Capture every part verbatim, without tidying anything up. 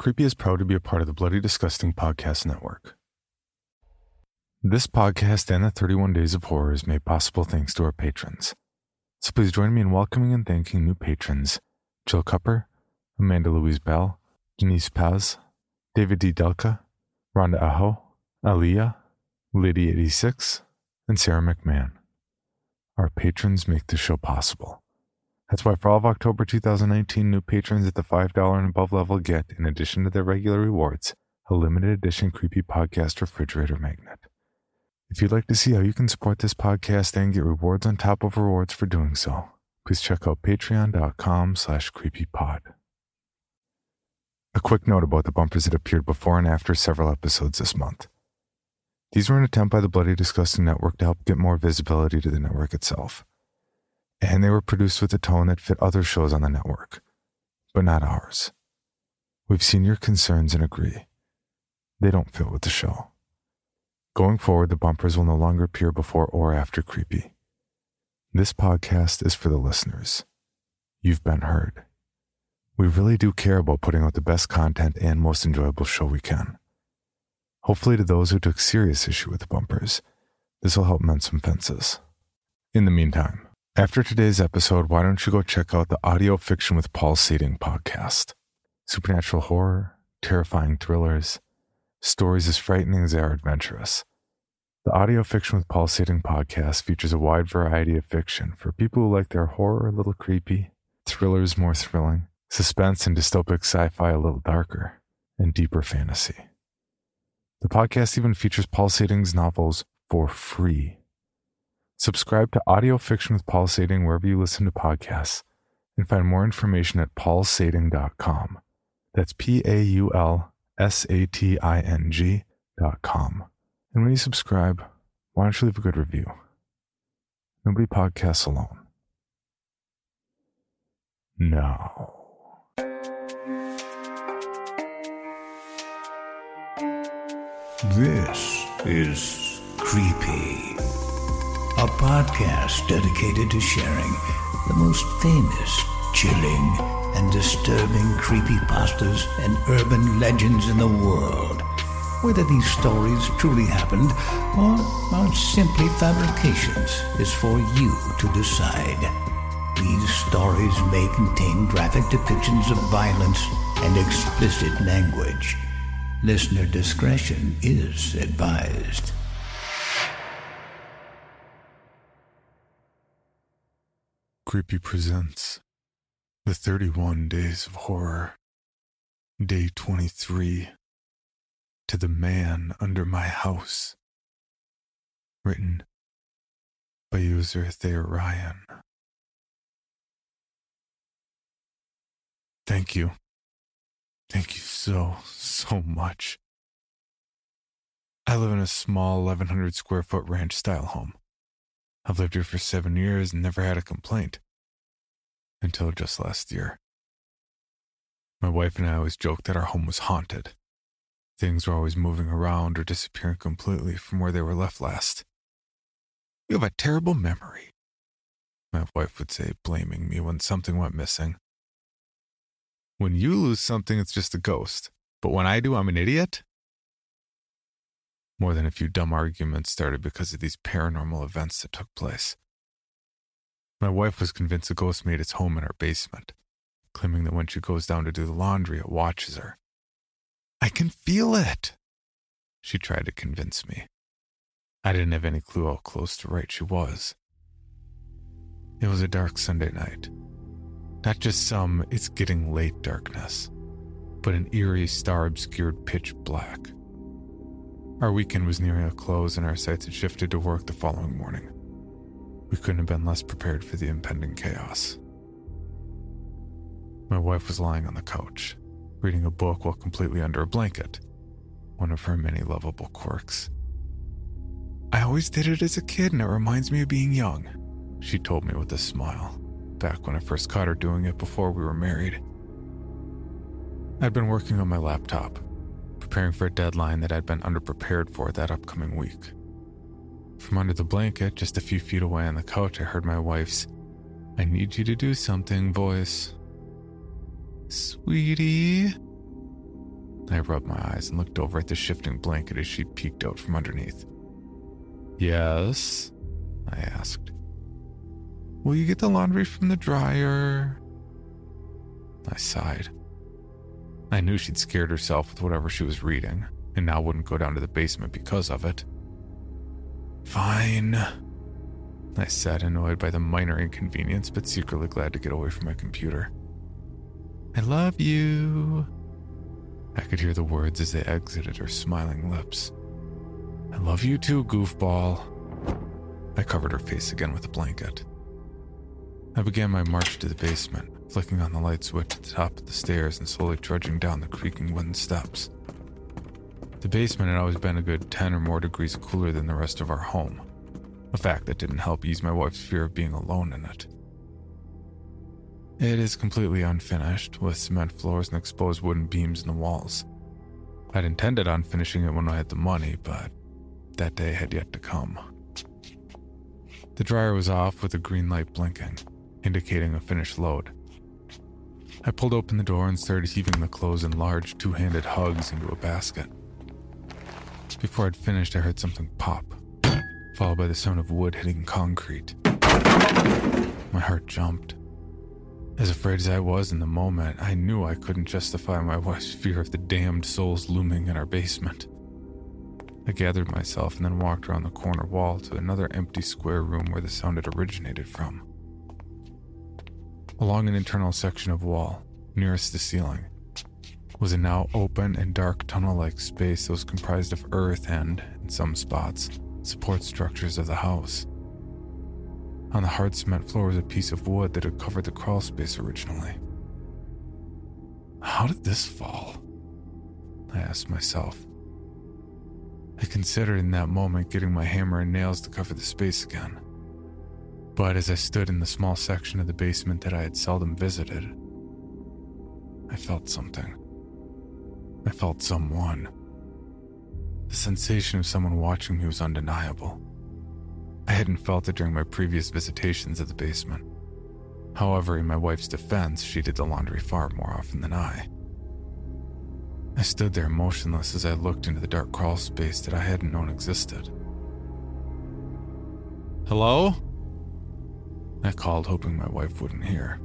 Creepy is proud to be a part of the Bloody Disgusting Podcast Network. This podcast and the thirty-one Days of Horror is made possible thanks to our patrons. So please join me in welcoming and thanking new patrons: Jill Cupper, Amanda Louise Bell, Denise Paz, David D. Delka, Rhonda Aho, Aaliyah, Lady eighty-six, and Sarah McMahon. Our patrons make the show possible. That's why for all of October two thousand nineteen, new patrons at the five dollars and above level get, in addition to their regular rewards, a limited edition Creepy Podcast refrigerator magnet. If you'd like to see how you can support this podcast and get rewards on top of rewards for doing so, please check out patreon.com slash creepypod. A quick note about the bumpers that appeared before and after several episodes this month. These were an attempt by the Bloody Disgusting Network to help get more visibility to the network itself. And they were produced with a tone that fit other shows on the network, but not ours. We've seen your concerns and agree. They don't fit with the show. Going forward, the bumpers will no longer appear before or after Creepy. This podcast is for the listeners. You've been heard. We really do care about putting out the best content and most enjoyable show we can. Hopefully, to those who took serious issue with the bumpers, this will help mend some fences. In the meantime, after today's episode, why don't you go check out the Audio Fiction with Paul Sading podcast? Supernatural horror, terrifying thrillers, stories as frightening as they are adventurous. The Audio Fiction with Paul Sading podcast features a wide variety of fiction for people who like their horror a little creepy, thrillers more thrilling, suspense and dystopic sci-fi a little darker, and deeper fantasy. The podcast even features Paul Sading's novels for free. Subscribe to Audio Fiction with Paul Sading wherever you listen to podcasts, and find more information at paul sading dot com. That's P A U L S A T I N G dot com. And when you subscribe, why don't you leave a good review? Nobody podcasts alone. Now. This is Creepy, a podcast dedicated to sharing the most famous, chilling, and disturbing creepypastas and urban legends in the world. Whether these stories truly happened or are simply fabrications is for you to decide. These stories may contain graphic depictions of violence and explicit language. Listener discretion is advised. Creepy presents The thirty-one Days of Horror, Day twenty-three, To the Man Under My House. Written by user Thayer Ryan. Thank you. Thank you so, so much. I live in a small eleven hundred square foot ranch style home. I've lived here for seven years and never had a complaint. Until just last year. My wife and I always joked that our home was haunted. Things were always moving around or disappearing completely from where they were left last. You have a terrible memory, my wife would say, blaming me when something went missing. When you lose something, it's just a ghost. But when I do, I'm an idiot? More than a few dumb arguments started because of these paranormal events that took place. My wife was convinced a ghost made its home in our basement, claiming that when she goes down to do the laundry, it watches her. I can feel it, she tried to convince me. I didn't have any clue how close to right she was. It was a dark Sunday night. Not just some it's getting late darkness, but an eerie star-obscured pitch black. Our weekend was nearing a close and our sights had shifted to work the following morning. We couldn't have been less prepared for the impending chaos. My wife was lying on the couch, reading a book while completely under a blanket, one of her many lovable quirks. I always did it as a kid and it reminds me of being young, she told me with a smile, back when I first caught her doing it before we were married. I'd been working on my laptop, preparing for a deadline that I'd been underprepared for that upcoming week. From under the blanket, just a few feet away on the couch, I heard my wife's, "I need you to do something," voice. "Sweetie?" I rubbed my eyes and looked over at the shifting blanket as she peeked out from underneath. "Yes?" I asked. "Will you get the laundry from the dryer?" I sighed. I knew she'd scared herself with whatever she was reading, and now wouldn't go down to the basement because of it. "Fine," I said, annoyed by the minor inconvenience, but secretly glad to get away from my computer. "I love you." I could hear the words as they exited her smiling lips. "I love you too, goofball." I covered her face again with a blanket. I began my march to the basement, flicking on the light switch at the top of the stairs and slowly trudging down the creaking wooden steps. The basement had always been a good ten or more degrees cooler than the rest of our home, a fact that didn't help ease my wife's fear of being alone in it. It is completely unfinished, with cement floors and exposed wooden beams in the walls. I'd intended on finishing it when I had the money, but that day had yet to come. The dryer was off with a green light blinking, indicating a finished load. I pulled open the door and started heaving the clothes in large, two-handed hugs into a basket. Before I'd finished, I heard something pop, followed by the sound of wood hitting concrete. My heart jumped. As afraid as I was in the moment, I knew I couldn't justify my wife's fear of the damned souls looming in our basement. I gathered myself and then walked around the corner wall to another empty square room where the sound had originated from. Along an internal section of wall, nearest the ceiling, was a now open and dark tunnel-like space that was comprised of earth and, in some spots, support structures of the house. On the hard cement floor was a piece of wood that had covered the crawl space originally. How did this fall? I asked myself. I considered in that moment getting my hammer and nails to cover the space again. But as I stood in the small section of the basement that I had seldom visited, I felt something. I felt someone. The sensation of someone watching me was undeniable. I hadn't felt it during my previous visitations of the basement. However, in my wife's defense, she did the laundry far more often than I. I stood there motionless as I looked into the dark crawl space that I hadn't known existed. "Hello?" I called, hoping my wife wouldn't hear.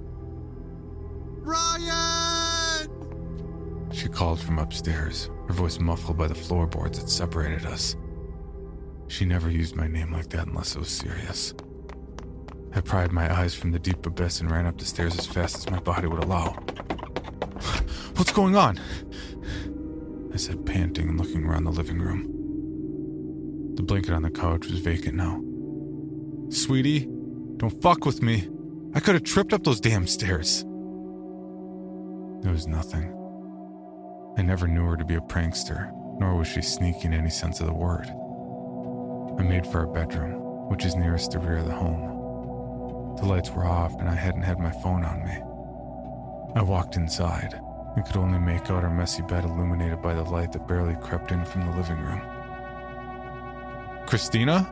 "Ryan!" She called from upstairs, her voice muffled by the floorboards that separated us. She never used my name like that unless it was serious. I pried my eyes from the deep abyss and ran up the stairs as fast as my body would allow. "What's going on?" I said, panting and looking around the living room. The blanket on the couch was vacant now. "Sweetie, don't fuck with me. I could have tripped up those damn stairs." There was nothing. I never knew her to be a prankster, nor was she sneaky in any sense of the word. I made for our bedroom, which is nearest the rear of the home. The lights were off and I hadn't had my phone on me. I walked inside and could only make out our messy bed illuminated by the light that barely crept in from the living room. "Christina?"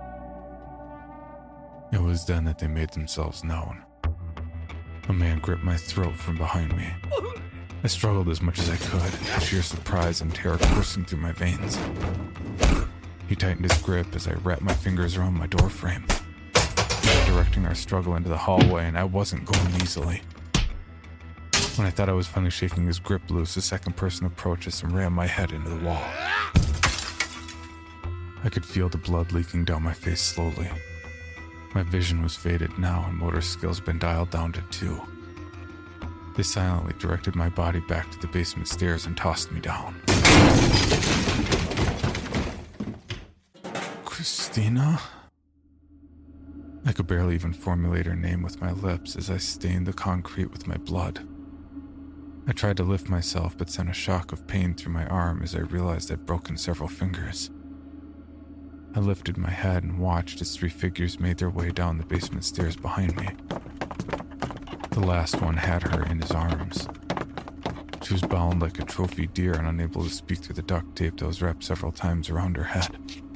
It was then that they made themselves known. A man gripped my throat from behind me. I struggled as much as I could, sheer surprise and terror coursing through my veins. He tightened his grip as I wrapped my fingers around my doorframe, directing our struggle into the hallway, and I wasn't going easily. When I thought I was finally shaking his grip loose, a second person approached us and rammed my head into the wall. I could feel the blood leaking down my face slowly. My vision was faded now and motor skills had been dialed down to two. They silently directed my body back to the basement stairs and tossed me down. "Christina?" I could barely even formulate her name with my lips as I stained the concrete with my blood. I tried to lift myself but sent a shock of pain through my arm as I realized I'd broken several fingers. I lifted my head and watched as three figures made their way down the basement stairs behind me. The last one had her in his arms. She was bound like a trophy deer and unable to speak through the duct tape that was wrapped several times around her head.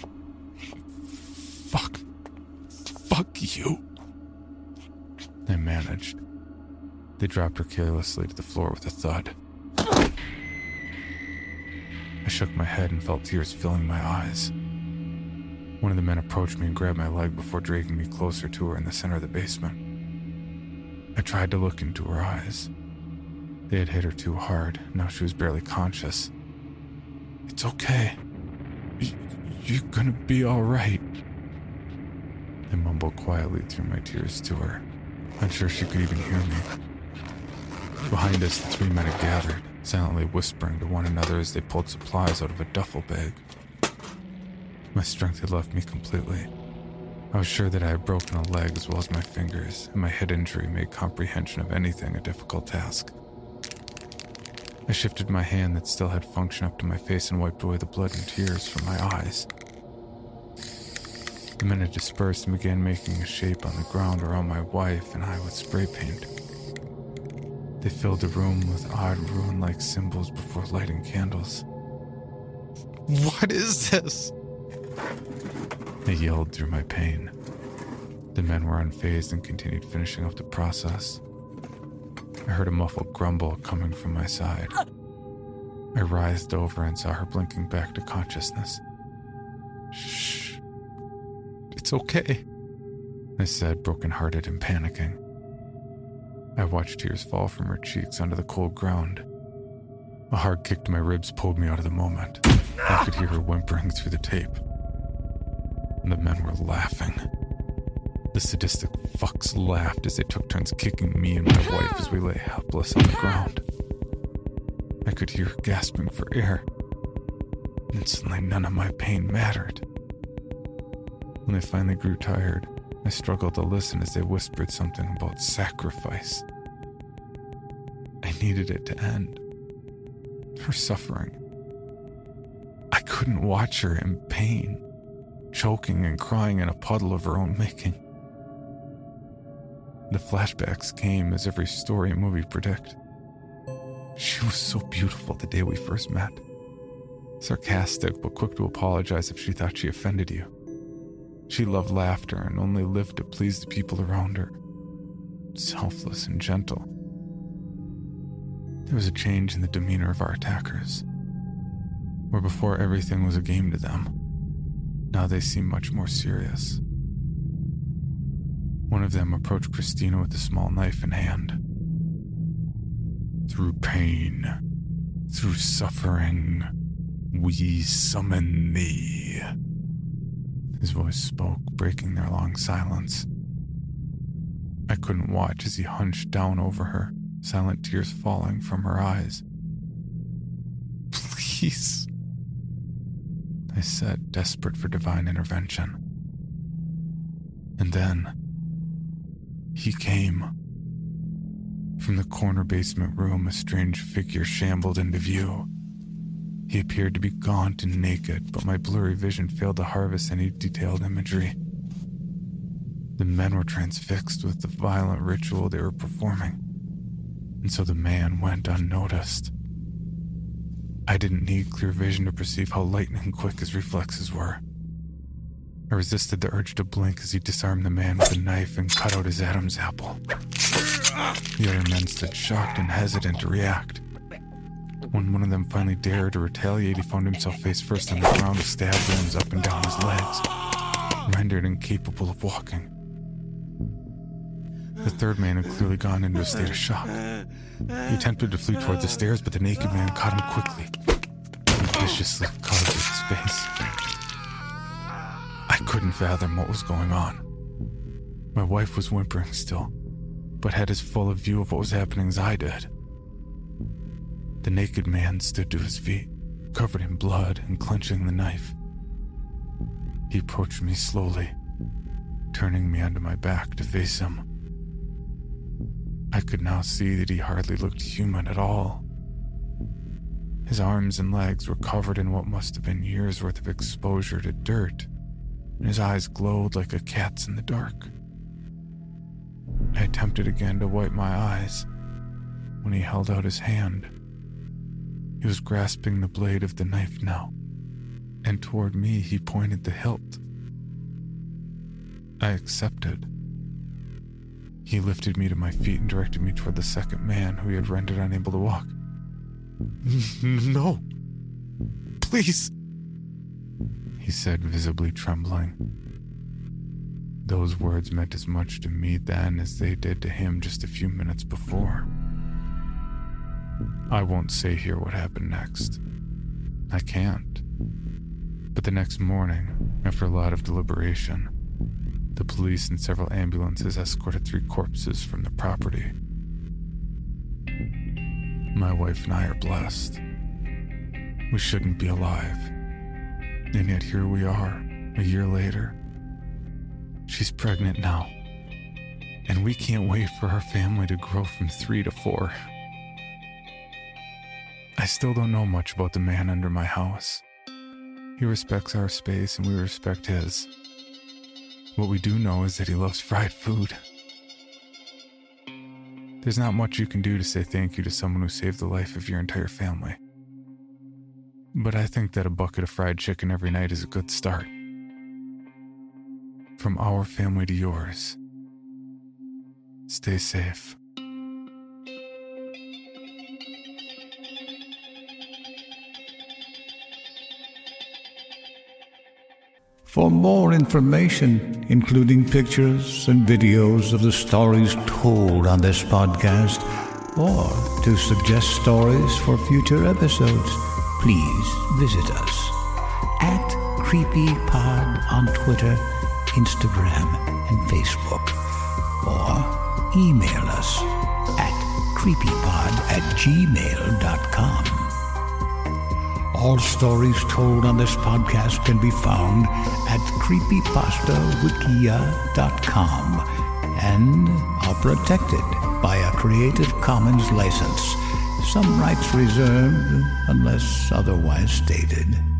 Fuck. Fuck you. I managed. They dropped her carelessly to the floor with a thud. I shook my head and felt tears filling my eyes. One of the men approached me and grabbed my leg before dragging me closer to her in the center of the basement. I tried to look into her eyes. They had hit her too hard. Now she was barely conscious. "It's okay. Y- you're gonna be all right." I mumbled quietly through my tears to her, unsure she could even hear me. Behind us, the three men had gathered, silently whispering to one another as they pulled supplies out of a duffel bag. My strength had left me completely. I was sure that I had broken a leg as well as my fingers, and my head injury made comprehension of anything a difficult task. I shifted my hand that still had function up to my face and wiped away the blood and tears from my eyes. The men had dispersed and began making a shape on the ground around my wife and I with spray paint. They filled the room with odd rune-like symbols before lighting candles. "What is this?" I yelled through my pain. The men were unfazed and continued finishing up the process. I heard a muffled grumble coming from my side. I writhed over and saw her blinking back to consciousness. "Shh. It's okay," I said, broken-hearted and panicking. I watched tears fall from her cheeks onto the cold ground. A hard kick to my ribs pulled me out of the moment. I could hear her whimpering through the tape. And the men were laughing. The sadistic fucks laughed as they took turns kicking me and my wife as we lay helpless on the ground. I could hear her gasping for air. And suddenly none of my pain mattered. When they finally grew tired, I struggled to listen as they whispered something about sacrifice. I needed it to end. Her suffering. I couldn't watch her in pain, choking and crying in a puddle of her own making. The flashbacks came as every story and movie predict. She was so beautiful the day we first met. Sarcastic, but quick to apologize if she thought she offended you. She loved laughter and only lived to please the people around her. Selfless and gentle. There was a change in the demeanor of our attackers. Where before everything was a game to them, now they seemed much more serious. One of them approached Christina with a small knife in hand. "Through pain, through suffering, we summon thee." His voice spoke, breaking their long silence. I couldn't watch as he hunched down over her, silent tears falling from her eyes. "Please," I said, desperate for divine intervention. And then, he came. From the corner basement room, a strange figure shambled into view. He appeared to be gaunt and naked, but my blurry vision failed to harvest any detailed imagery. The men were transfixed with the violent ritual they were performing, and so the man went unnoticed. I didn't need clear vision to perceive how lightning quick his reflexes were. I resisted the urge to blink as he disarmed the man with a knife and cut out his Adam's apple. The other men stood shocked and hesitant to react. When one of them finally dared to retaliate, he found himself face first on the ground with stab wounds up and down his legs, rendered incapable of walking. The third man had clearly gone into a state of shock. He attempted to flee toward the stairs, but the naked man caught him quickly and viciously carved at his face. I couldn't fathom what was going on. My wife was whimpering still, but had as full a view of what was happening as I did. The naked man stood to his feet, covered in blood and clenching the knife. He approached me slowly, turning me onto my back to face him. I could now see that he hardly looked human at all. His arms and legs were covered in what must have been years' worth of exposure to dirt, and his eyes glowed like a cat's in the dark. I attempted again to wipe my eyes when he held out his hand. He was grasping the blade of the knife now, and toward me he pointed the hilt. I accepted. He lifted me to my feet and directed me toward the second man who he had rendered unable to walk. "No. please," he said, visibly trembling. Those words meant as much to me then as they did to him just a few minutes before. I won't say here what happened next. I can't. But the next morning, after a lot of deliberation, the police and several ambulances escorted three corpses from the property. My wife and I are blessed. We shouldn't be alive. And yet here we are, a year later. She's pregnant now. And we can't wait for our family to grow from three to four. I still don't know much about the man under my house. He respects our space and we respect his. What we do know is that he loves fried food. There's not much you can do to say thank you to someone who saved the life of your entire family. But I think that a bucket of fried chicken every night is a good start. From our family to yours, stay safe. For more information, including pictures and videos of the stories told on this podcast, or to suggest stories for future episodes, please visit us at CreepyPod on Twitter, Instagram, and Facebook, or email us at creepypod at gmail dot com. All stories told on this podcast can be found at creepypasta wikia dot com and are protected by a Creative Commons license. Some rights reserved unless otherwise stated.